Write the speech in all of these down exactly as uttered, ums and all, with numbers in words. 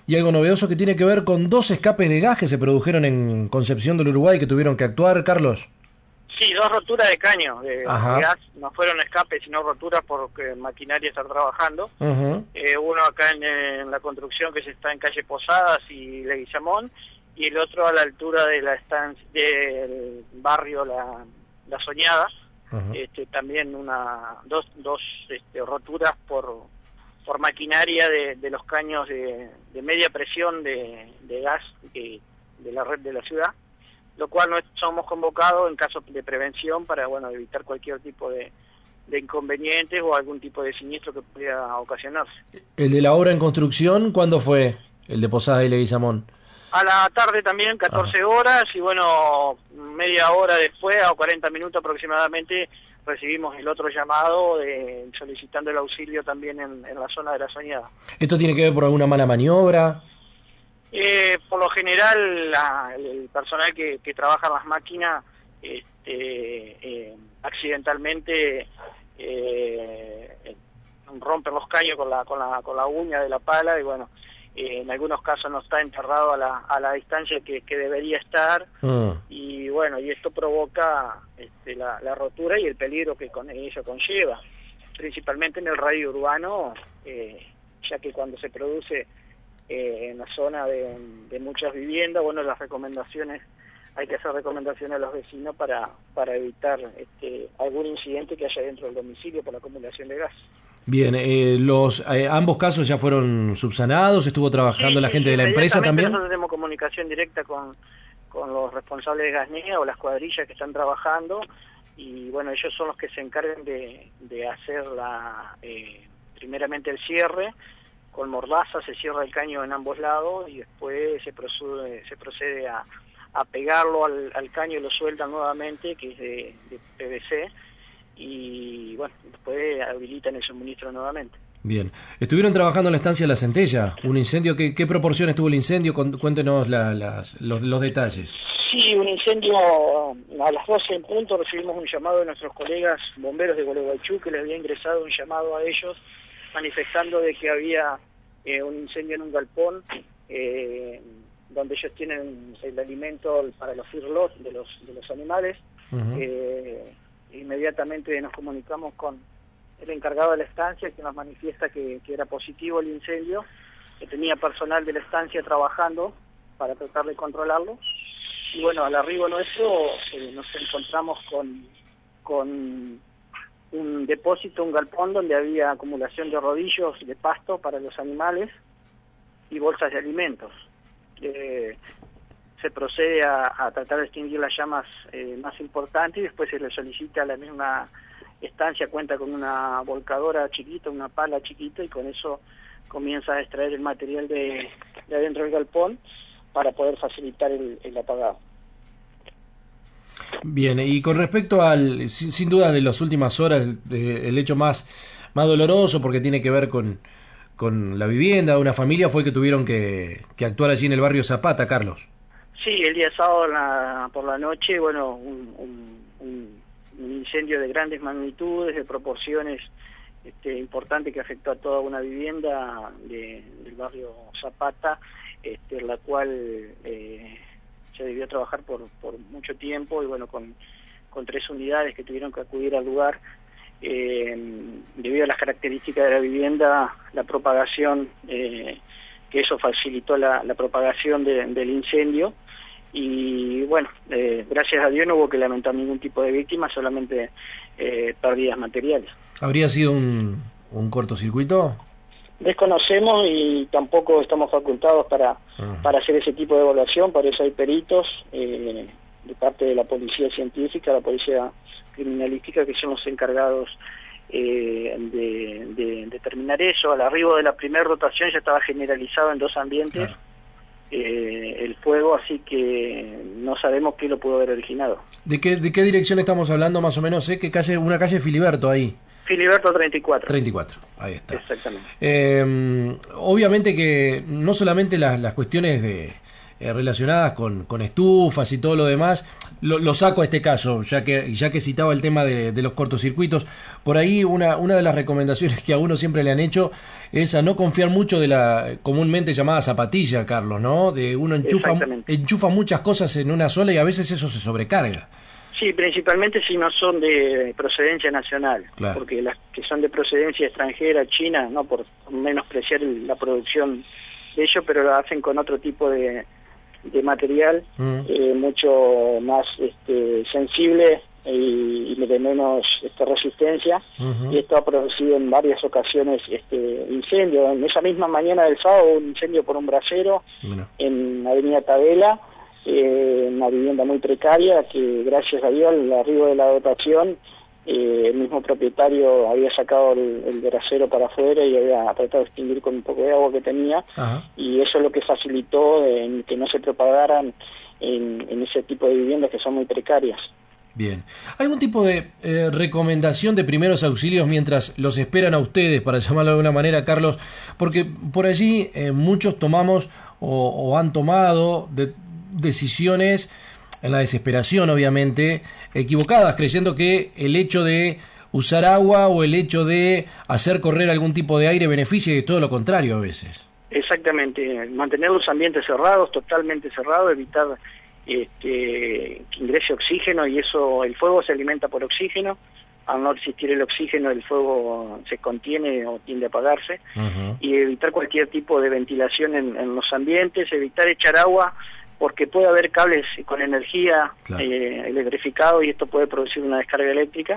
Y algo novedoso que tiene que ver con dos escapes de gas que se produjeron en Concepción del Uruguay que tuvieron que actuar, Carlos. Sí, dos roturas de caño de, de Ajá. gas, no fueron escapes sino roturas porque maquinaria está trabajando. Uh-huh. eh, uno acá en, en la construcción que se está en calle Posadas y Leguizamón, y el otro a la altura de la estancia del barrio La, la Soñada. Uh-huh. este, también una dos, dos este, roturas por, por maquinaria de, de los caños de, de media presión de, de gas de, de la red de la ciudad, lo cual no somos convocados en caso de prevención para bueno evitar cualquier tipo de, de inconvenientes o algún tipo de siniestro que pudiera ocasionarse. ¿El de la obra en construcción cuándo fue? El de Posadas y Leguizamón. A la tarde también, catorce Ajá. horas, y bueno, media hora después, o cuarenta minutos aproximadamente, recibimos el otro llamado de, solicitando el auxilio también en, en la zona de La Soñada. ¿Esto tiene que ver por alguna mala maniobra? Eh, por lo general, la, el personal que, que trabaja en las máquinas este, eh, accidentalmente eh, rompen los caños con la, con, la, con la uña de la pala, y bueno, eh, en algunos casos no está enterrado a la, a la distancia que, que debería estar, mm. y bueno, y esto provoca este, la, la rotura y el peligro que con ello conlleva, principalmente en el radio urbano, eh, ya que cuando se produce Eh, en la zona de, de muchas viviendas, bueno, las recomendaciones, hay que hacer recomendaciones a los vecinos para, para evitar este, algún incidente que haya dentro del domicilio por la acumulación de gas. Bien, eh, los eh, ambos casos ya fueron subsanados, estuvo trabajando sí, la gente sí, de la empresa también. Nosotros tenemos comunicación directa con, con los responsables de Gasnea o las cuadrillas que están trabajando, y bueno, ellos son los que se encargan de, de hacer la, eh, primeramente el cierre. Con mordaza se cierra el caño en ambos lados y después se procede, se procede a, a pegarlo al, al caño y lo sueltan nuevamente, que es de, de P V C, y bueno, después habilitan el suministro nuevamente. Bien. Estuvieron trabajando en la estancia La Centella, un incendio. ¿Qué, qué proporciones tuvo el incendio? Cuéntenos la, las, los, los detalles. Sí, un incendio a las doce en punto, recibimos un llamado de nuestros colegas bomberos de Gualeguaychú, que les había ingresado un llamado a ellos manifestando de que había eh, un incendio en un galpón eh, donde ellos tienen el alimento para los feedlots de los de los animales. Uh-huh. eh, inmediatamente nos comunicamos con el encargado de la estancia, que nos manifiesta que, que era positivo el incendio, que tenía personal de la estancia trabajando para tratar de controlarlo, y bueno, al arribo nuestro eh, nos encontramos con con un depósito, un galpón donde había acumulación de rodillos de pasto para los animales y bolsas de alimentos. Eh, se procede a, a tratar de extinguir las llamas eh, más importantes, y después se le solicita a la misma estancia, cuenta con una volcadora chiquita, una pala chiquita, y con eso comienza a extraer el material de, de adentro del galpón para poder facilitar el, el apagado. Bien, y con respecto al, sin, sin duda de las últimas horas, de, el hecho más, más doloroso, porque tiene que ver con, con la vivienda de una familia, fue que tuvieron que, que actuar allí en el barrio Zapata, Carlos. Sí, el día sábado la, por la noche, bueno, un, un, un, un incendio de grandes magnitudes, de proporciones este, importantes, que afectó a toda una vivienda de, del barrio Zapata, este, la cual eh, se debió trabajar por, por mucho tiempo, y bueno, con, con tres unidades que tuvieron que acudir al lugar, eh, debido a las características de la vivienda, la propagación, eh, que eso facilitó la, la propagación de, del incendio, y bueno, eh, gracias a Dios no hubo que lamentar ningún tipo de víctima, solamente eh, pérdidas materiales. ¿Habría sido un, un cortocircuito? Desconocemos y tampoco estamos facultados para, uh-huh. para hacer ese tipo de evaluación, por eso hay peritos eh, de parte de la policía científica, la policía criminalística, que son los encargados eh, de, de determinar eso. Al arribo de la primera rotación ya estaba generalizado en dos ambientes claro. eh, el fuego, así que no sabemos qué lo pudo haber originado. ¿De qué, de qué dirección estamos hablando más o menos? ¿Eh? ¿Qué calle? Una calle Filiberto ahí. Filiberto treinta y cuatro. treinta y cuatro, ahí está. Exactamente. Eh, obviamente que no solamente las, las cuestiones de eh, relacionadas con, con estufas y todo lo demás. Lo, lo saco a este caso, ya que ya que citaba el tema de, de los cortocircuitos. Por ahí una, una de las recomendaciones que a uno siempre le han hecho es a no confiar mucho de la comúnmente llamada zapatilla, Carlos, ¿no? De uno enchufa, enchufa muchas cosas en una sola y a veces eso se sobrecarga. Sí, principalmente si no son de procedencia nacional, claro. Porque las que son de procedencia extranjera, China, no por menospreciar la producción de ellos, pero lo hacen con otro tipo de, de material, mm. eh, mucho más este, sensible y, y de menos este, resistencia, uh-huh. Y esto ha producido en varias ocasiones este incendio. En esa misma mañana del sábado, un incendio por un brasero bueno. en Avenida Tabela, Eh, una vivienda muy precaria que gracias a Dios al arribo de la dotación eh, el mismo propietario había sacado el, el brasero para afuera y había tratado de extinguir con un poco de agua que tenía. Ajá. Y eso es lo que facilitó en que no se propagaran en, en ese tipo de viviendas que son muy precarias. Bien. ¿Algún tipo de eh, recomendación de primeros auxilios mientras los esperan a ustedes, para llamarlo de alguna manera, Carlos? Porque por allí eh, muchos tomamos o, o han tomado de decisiones en la desesperación, obviamente, equivocadas, creyendo que el hecho de usar agua o el hecho de hacer correr algún tipo de aire beneficia, y todo lo contrario a veces. Exactamente, mantener los ambientes cerrados, totalmente cerrados, evitar este, que ingrese oxígeno, y eso, el fuego se alimenta por oxígeno. Al no existir el oxígeno, el fuego se contiene o tiende a apagarse. Uh-huh. Y evitar cualquier tipo de ventilación en, en los ambientes, evitar echar agua, porque puede haber cables con energía claro. eh, electrificado y esto puede producir una descarga eléctrica.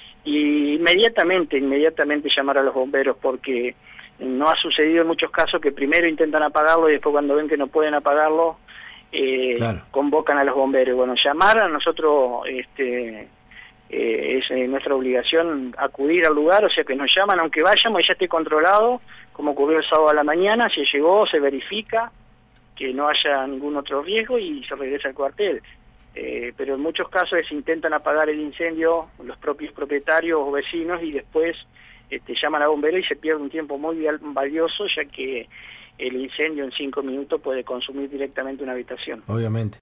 Y inmediatamente, inmediatamente llamar a los bomberos, porque no ha sucedido en muchos casos que primero intentan apagarlo y después cuando ven que no pueden apagarlo, eh, claro. convocan a los bomberos. Bueno, llamar a nosotros este, eh, es eh, nuestra obligación acudir al lugar, o sea que nos llaman, aunque vayamos y ya esté controlado, como ocurrió el sábado a la mañana, si llegó, se verifica que no haya ningún otro riesgo y se regresa al cuartel. Eh, pero en muchos casos se intentan apagar el incendio los propios propietarios o vecinos y después este, llaman a bomberos y se pierde un tiempo muy valioso, ya que el incendio en cinco minutos puede consumir directamente una habitación. Obviamente.